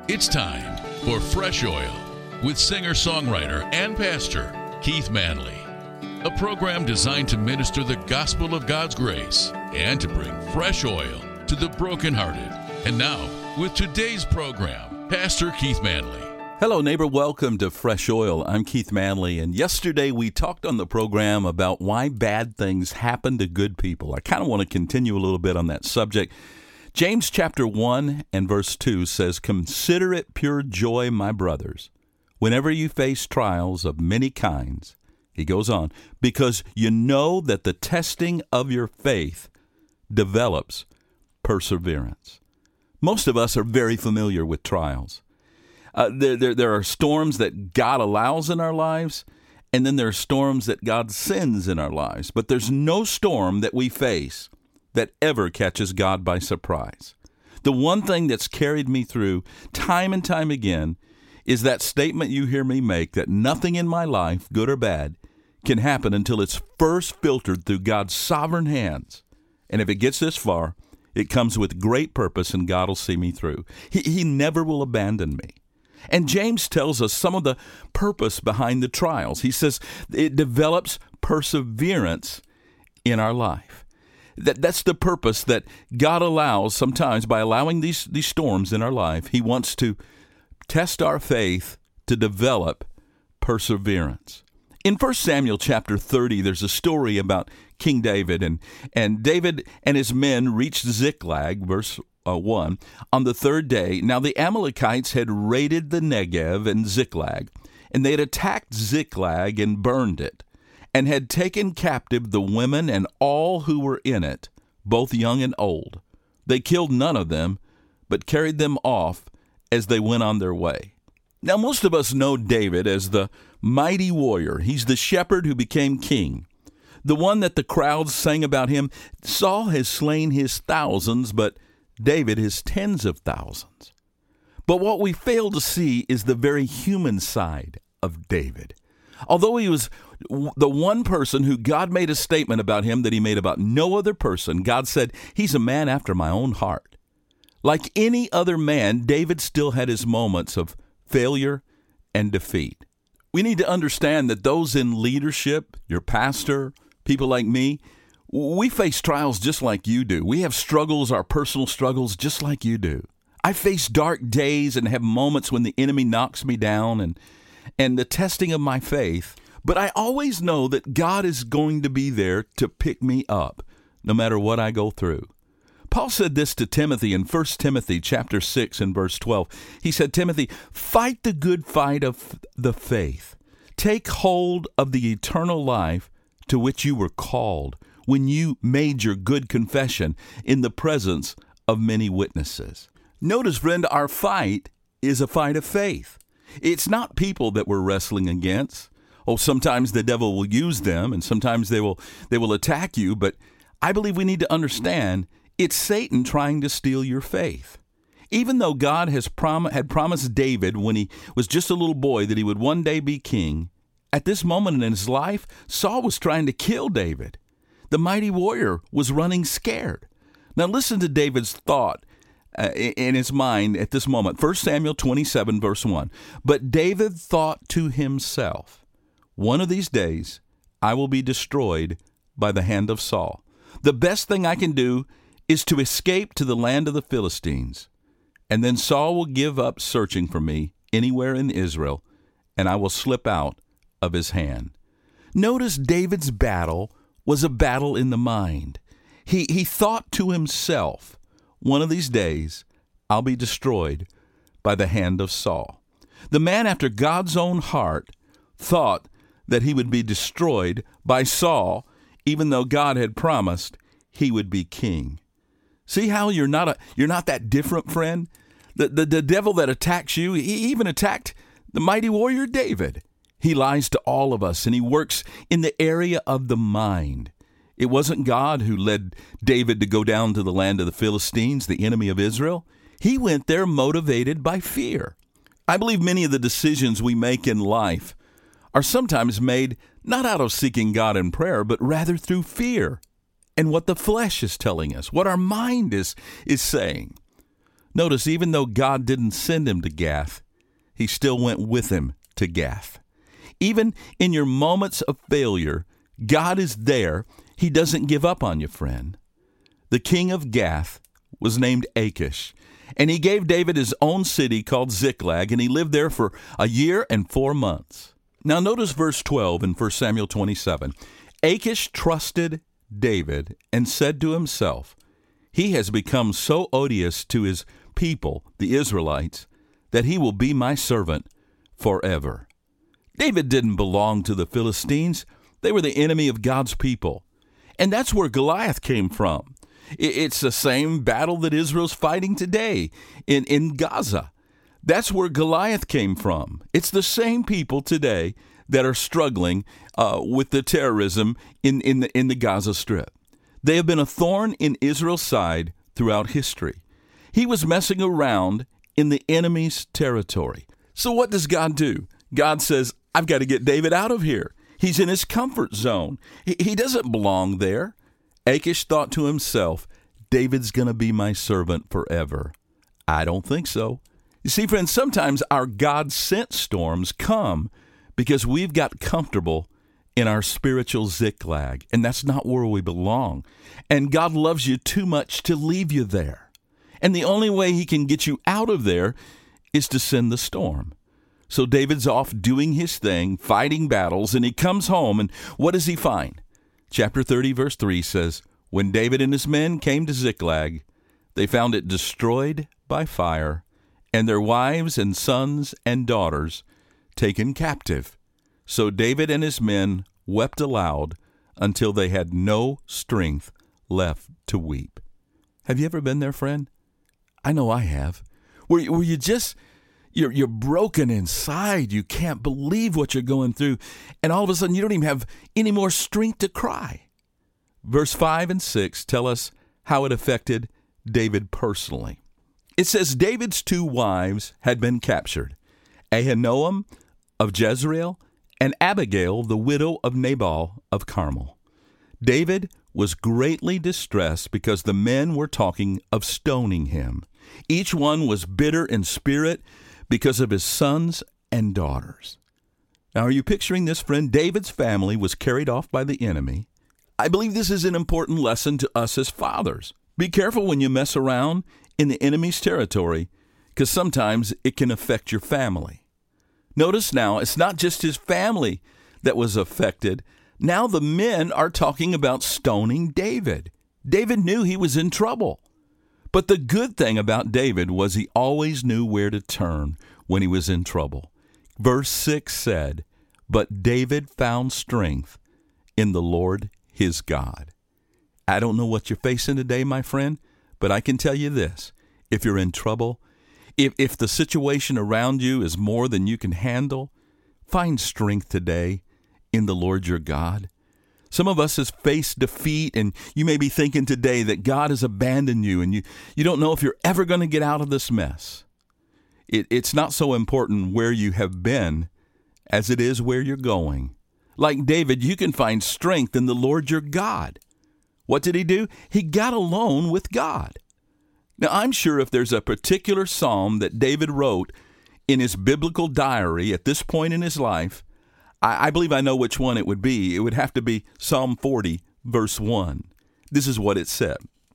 It's time for Fresh Oil with singer-songwriter and pastor Keith Manley, a program designed to minister the gospel of God's grace and to bring fresh oil to the brokenhearted. And now, with today's program, Pastor Keith Manley. Hello, neighbor. Welcome to Fresh Oil. I'm Keith Manley, and yesterday we talked on the program about why bad things happen to good people. I kind of want to continue a little bit on that subject. James chapter 1 and verse 2 says, "Consider it pure joy, my brothers, whenever you face trials of many kinds." He goes on, "because you know that the testing of your faith develops perseverance." Most of us are very familiar with trials. There are storms that God allows in our lives, and then there are storms that God sends in our lives. But there's no storm that we face that ever catches God by surprise. The one thing that's carried me through time and time again is that statement you hear me make, that nothing in my life, good or bad, can happen until it's first filtered through God's sovereign hands. And if it gets this far, it comes with great purpose, and God will see me through. He never will abandon me. And James tells us some of the purpose behind the trials. He says it develops perseverance in our life. That's the purpose that God allows sometimes by allowing these storms in our life. He wants to test our faith to develop perseverance. In 1 Samuel chapter 30, there's a story about King David, and David and his men reached Ziklag, verse 1, on the third day. Now the Amalekites had raided the Negev and Ziklag, and they had attacked Ziklag and burned it, and had taken captive the women and all who were in it, both young and old. They killed none of them, but carried them off as they went on their way. Now, most of us know David as the mighty warrior. He's the shepherd who became king, the one that the crowds sang about him. Saul has slain his thousands, but David his tens of thousands. But what we fail to see is the very human side of David. Although he was the one person who God made a statement about him that he made about no other person, God said, "He's a man after my own heart." Like any other man, David still had his moments of failure and defeat. We need to understand that those in leadership, your pastor, people like me, we face trials just like you do. We have struggles, our personal struggles, just like you do. I face dark days and have moments when the enemy knocks me down and the testing of my faith. But I always know that God is going to be there to pick me up, no matter what I go through. Paul said this to Timothy in 1 Timothy chapter 6 and verse 12. He said, "Timothy, fight the good fight of the faith. Take hold of the eternal life to which you were called when you made your good confession in the presence of many witnesses." Notice, friend, our fight is a fight of faith. It's not people that we're wrestling against. Oh, sometimes the devil will use them, and sometimes they will attack you. But I believe we need to understand it's Satan trying to steal your faith. Even though God had promised David when he was just a little boy that he would one day be king, at this moment in his life, Saul was trying to kill David. The mighty warrior was running scared. Now listen to David's thought in his mind at this moment. 1 Samuel 27, verse 1. "But David thought to himself, one of these days I will be destroyed by the hand of Saul. The best thing I can do is to escape to the land of the Philistines, and then Saul will give up searching for me anywhere in Israel, and I will slip out of his hand." Notice David's battle was a battle in the mind. He thought to himself, one of these days I'll be destroyed by the hand of Saul. The man after God's own heart thought that he would be destroyed by Saul, even though God had promised he would be king. See how you're not that different, friend? The devil that attacks you, he even attacked the mighty warrior David. He lies to all of us, and he works in the area of the mind. It wasn't God who led David to go down to the land of the Philistines, the enemy of Israel. He went there motivated by fear. I believe many of the decisions we make in life are sometimes made not out of seeking God in prayer, but rather through fear and what the flesh is telling us, what our mind is saying. Notice, even though God didn't send him to Gath, he still went with him to Gath. Even in your moments of failure, God is there. He doesn't give up on you, friend. The king of Gath was named Achish, and he gave David his own city called Ziklag, and he lived there for a year and 4 months. Now notice verse 12 in 1 Samuel 27. Achish trusted David and said to himself, he has become so odious to his people, the Israelites, that he will be my servant forever. David didn't belong to the Philistines. They were the enemy of God's people. And that's where Goliath came from. It's the same battle that Israel's fighting today in Gaza. That's where Goliath came from. It's the same people today that are struggling with the terrorism in the Gaza Strip. They have been a thorn in Israel's side throughout history. He was messing around in the enemy's territory. So what does God do? God says, I've got to get David out of here. He's in his comfort zone. He doesn't belong there. Achish thought to himself, David's going to be my servant forever. I don't think so. You see, friends, sometimes our God-sent storms come because we've got comfortable in our spiritual Ziklag, and that's not where we belong. And God loves you too much to leave you there. And the only way he can get you out of there is to send the storm. So David's off doing his thing, fighting battles, and he comes home, and what does he find? Chapter 30, verse 3 says, when David and his men came to Ziklag, they found it destroyed by fire, and their wives and sons and daughters taken captive. So David and his men wept aloud until they had no strength left to weep. Have you ever been there, friend? I know I have. Where you just, you're broken inside. You can't believe what you're going through. And all of a sudden, you don't even have any more strength to cry. Verse 5 and 6 tell us how it affected David personally. It says David's 2 wives had been captured, Ahinoam of Jezreel and Abigail, the widow of Nabal of Carmel. David was greatly distressed because the men were talking of stoning him. Each one was bitter in spirit because of his sons and daughters. Now, are you picturing this, friend? David's family was carried off by the enemy. I believe this is an important lesson to us as fathers. Be careful when you mess around in the enemy's territory, because sometimes it can affect your family. Notice now, it's not just his family that was affected. Now the men are talking about stoning David. David knew he was in trouble. But the good thing about David was he always knew where to turn when he was in trouble. Verse 6 said, but David found strength in the Lord his God. I don't know what you're facing today, my friend, but I can tell you this. If you're in trouble, if the situation around you is more than you can handle, find strength today in the Lord your God. Some of us has faced defeat, and you may be thinking today that God has abandoned you, and you don't know if you're ever going to get out of this mess. It's not so important where you have been as it is where you're going. Like David, you can find strength in the Lord your God. What did he do? He got alone with God. Now, I'm sure if there's a particular psalm that David wrote in his biblical diary at this point in his life, I believe I know which one it would be. It would have to be Psalm 40, verse 1. This is what it said.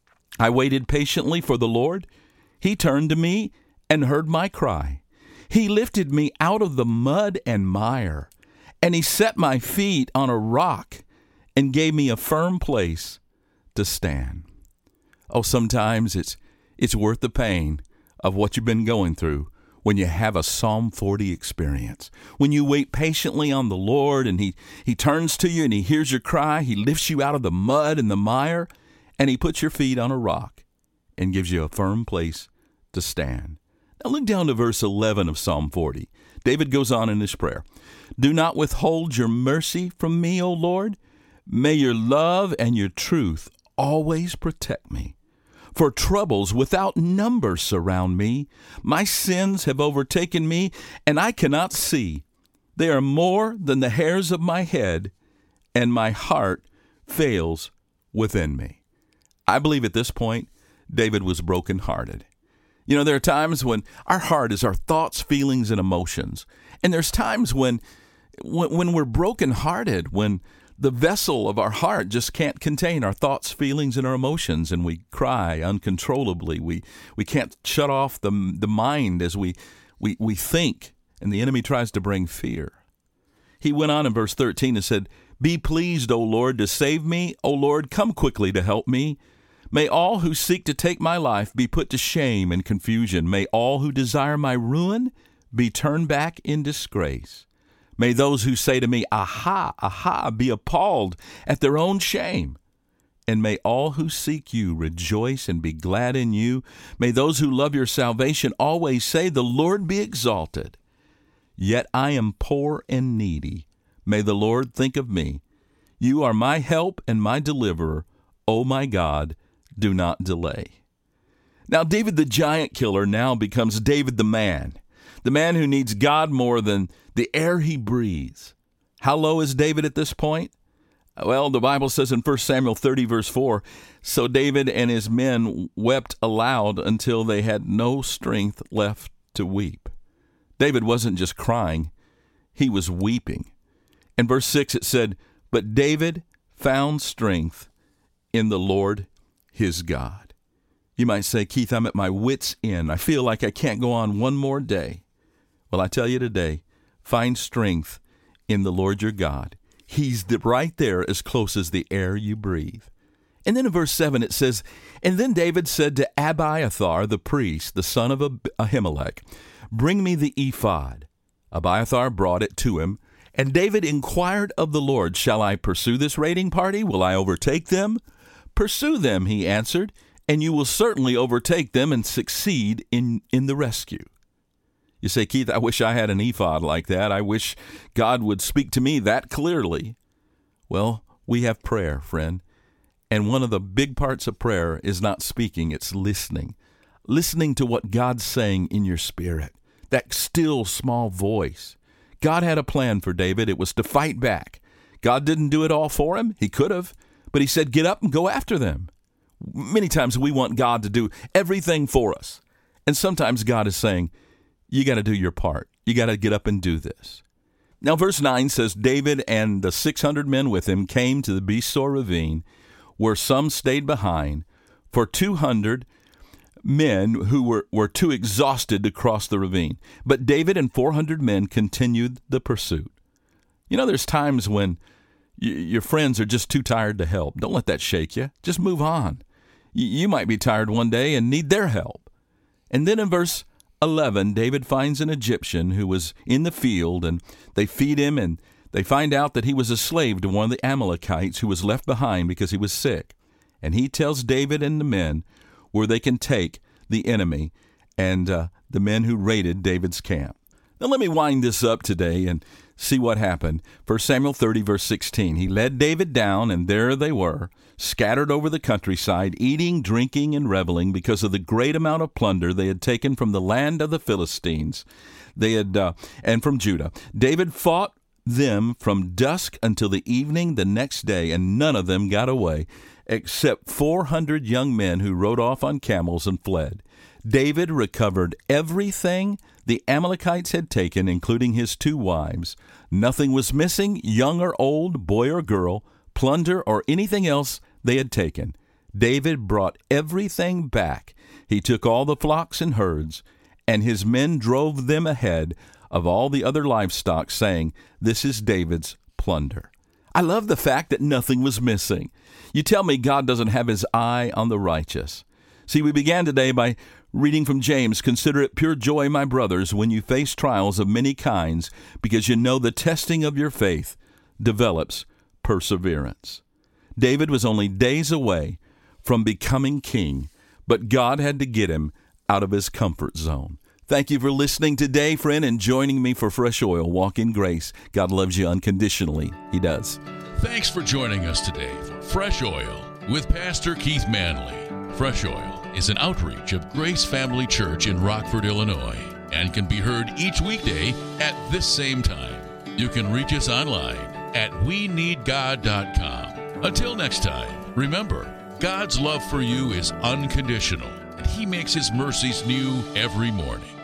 I waited patiently for the Lord. He turned to me and heard my cry. He lifted me out of the mud and mire, and he set my feet on a rock and gave me a firm place to stand. Oh, sometimes it's worth the pain of what you've been going through when you have a Psalm 40 experience. When you wait patiently on the Lord and he turns to you and he hears your cry, he lifts you out of the mud and the mire, and he puts your feet on a rock and gives you a firm place to stand. Now look down to verse 11 of Psalm 40. David goes on in his prayer. Do not withhold your mercy from me, O Lord. May your love and your truth always protect me. For troubles without number surround me. My sins have overtaken me, and I cannot see. They are more than the hairs of my head, and my heart fails within me. I believe at this point, David was brokenhearted. You know, there are times when our heart is our thoughts, feelings, and emotions. And there's times when we're brokenhearted, when the vessel of our heart just can't contain our thoughts, feelings, and our emotions, and we cry uncontrollably. We can't shut off the mind as we think, and the enemy tries to bring fear. He went on in verse 13 and said, "Be pleased, O Lord, to save me. O Lord, come quickly to help me. May all who seek to take my life be put to shame and confusion. May all who desire my ruin be turned back in disgrace. May those who say to me, 'Aha, aha,' be appalled at their own shame. And may all who seek you rejoice and be glad in you. May those who love your salvation always say, 'The Lord be exalted.' Yet I am poor and needy. May the Lord think of me. You are my help and my deliverer. O my God, do not delay." Now, David the giant killer now becomes David the man who needs God more than the air he breathes. How low is David at this point? Well, the Bible says in 1 Samuel 30, verse 4, "So David and his men wept aloud until they had no strength left to weep." David wasn't just crying, he was weeping. In verse 6 it said, "But David found strength in the Lord his God." You might say, "Keith, I'm at my wit's end. I feel like I can't go on one more day." Well, I tell you today, find strength in the Lord your God. He's right there as close as the air you breathe. And then in verse 7 it says, "And then David said to Abiathar the priest, the son of Ahimelech, 'Bring me the ephod.' Abiathar brought it to him, and David inquired of the Lord, 'Shall I pursue this raiding party? Will I overtake them?' 'Pursue them,' he answered, 'and you will certainly overtake them and succeed in the rescue.'" You say, "Keith, I wish I had an ephod like that. I wish God would speak to me that clearly." Well, we have prayer, friend. And one of the big parts of prayer is not speaking, it's listening. Listening to what God's saying in your spirit. That still small voice. God had a plan for David. It was to fight back. God didn't do it all for him. He could have. But he said, get up and go after them. Many times we want God to do everything for us. And sometimes God is saying, you got to do your part. You got to get up and do this. Now, verse 9 says, David and the 600 men with him came to the Besor ravine, where some stayed behind, for 200 men who were too exhausted to cross the ravine. But David and 400 men continued the pursuit. You know, there's times when your friends are just too tired to help. Don't let that shake you. Just move on. You might be tired one day and need their help. And then in verse 11, David finds an Egyptian who was in the field, and they feed him, and they find out that he was a slave to one of the Amalekites who was left behind because he was sick. And he tells David and the men where they can take the enemy and the men who raided David's camp. Now let me wind this up today and see what happened. 1 Samuel 30, verse 16. He led David down, and there they were, scattered over the countryside, eating, drinking, and reveling because of the great amount of plunder they had taken from the land of the Philistines and from Judah. David fought them from dusk until the evening the next day, and none of them got away, except 400 young men who rode off on camels and fled. David recovered everything the Amalekites had taken, including his 2 wives. Nothing was missing, young or old, boy or girl, plunder or anything else they had taken. David brought everything back. He took all the flocks and herds, and his men drove them ahead of all the other livestock, saying, "This is David's plunder." I love the fact that nothing was missing. You tell me God doesn't have his eye on the righteous. See, we began today by reading from James, "Consider it pure joy, my brothers, when you face trials of many kinds, because you know the testing of your faith develops perseverance." David was only days away from becoming king, but God had to get him out of his comfort zone. Thank you for listening today, friend, and joining me for Fresh Oil, Walk in Grace. God loves you unconditionally. He does. Thanks for joining us today for Fresh Oil with Pastor Keith Manley. Fresh Oil is an outreach of Grace Family Church in Rockford, Illinois, and can be heard each weekday at this same time. You can reach us online at weneedgod.com. Until next time, remember, God's love for you is unconditional, and He He makes His mercies new every morning.